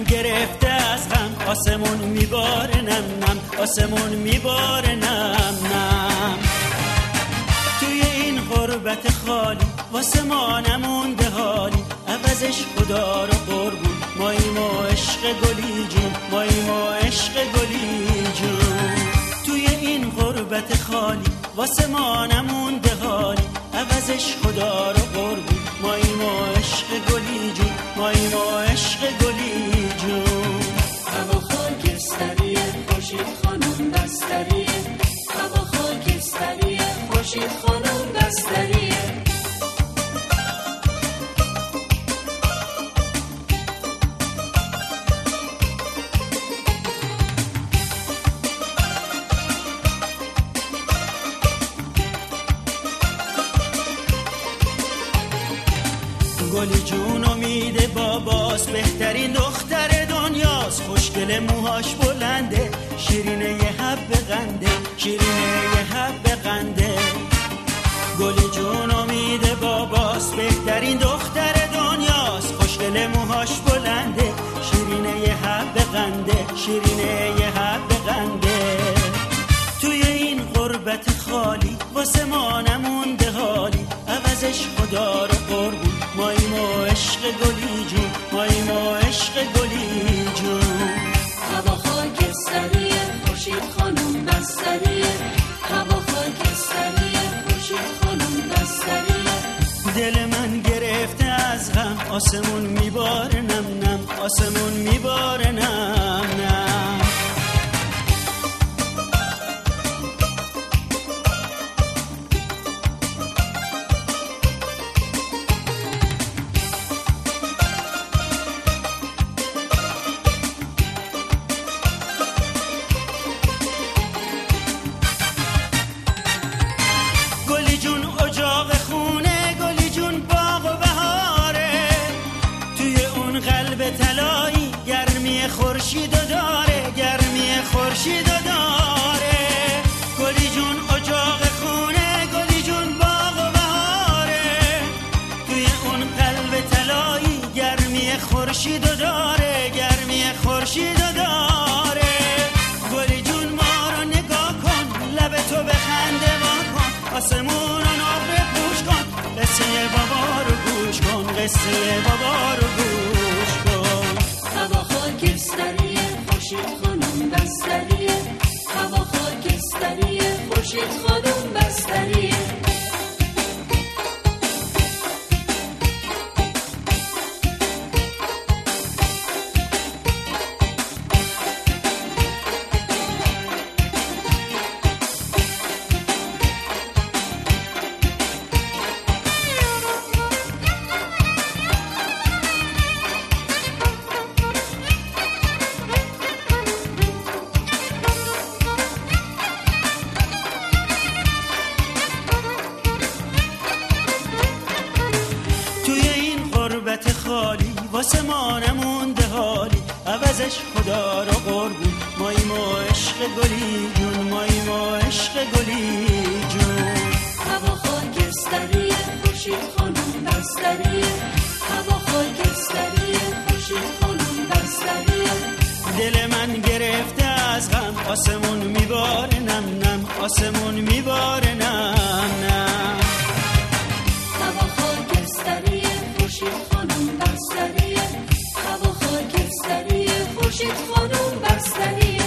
گرفته از غم، آسمون میباره نم نم، آسمون میباره نم نم. توی این غربت خالی واسه ما نمونده حالی، عوضش خدا رو قربون ماییم و عشق گلی جون، ماییم و عشق گلی جون. توی این غربت خالی واسه ما نمونده حالی، عوضش خدا رو قربون ماییم و عشق گلی جون، ماییم و عشق گلی جون. هوا خاکستریه خورشید خانم بستریه، هوا خاکستریه خورشید خانم بستریه. گلی جون امید باباست، بهترین دختر دنیاست، خوشگل موهاش بلنده، شیرینه یه حب قنده، شیرینه یه حب قنده. گلی جون امید باباست، بهترین دختر دنیاست، خوشگل موهاش بلنده، شیرینه یه حب قنده، شیرینه یه حب قنده. توی این غربت خالی واسه ما نمونده حالی، عوضش خدا رو قربون ماییم و عشق گلی جون، ماییم و عشق گلی جون. هوا خاکستریه خورشید خانم بستریه، هوا خاکستریه خورشید خانم بستریه. دل من گرفته از غم، آسمون میباره نم نم، آسمون میباره نم نم. گلی جون اجاق خونه، گلی جون باغ و بهاره، توی اون قلب طلایی گرمی خورشیدو داره، گرمی خورشیدو داره. گلی جون اجاق خونه، گلی جون باغ و بهاره، توی اون قلب طلایی گرمی خورشیدو داره، گرمی خورشیدو داره. گلی جون ما رو نگاه کن، لب تو بخنده واکن، آسمون رو نقره پوش کن، قصه بابا رو گوش کن، قصه بابا رو گوش کن. هوا خاکستریه خورشید خانم بستریه، هوا خاکستریه خورشید خانم بستریه. خالی واسه ما نمونده حالی، عوضش خدا رو قربون ماییم و عشق گلی جون، ماییم و عشق گلی جون. هوا خاکستریه خورشید خانم بستریه، هوا خاکستریه خورشید خانم بستریه. دل من گرفته از غم، آسمون میباره نم نم، آسمون میباره نم نم. هوا خاکستریه خورشید خانم بستریه، هوا خاکستریه خورشید خانم بستریه.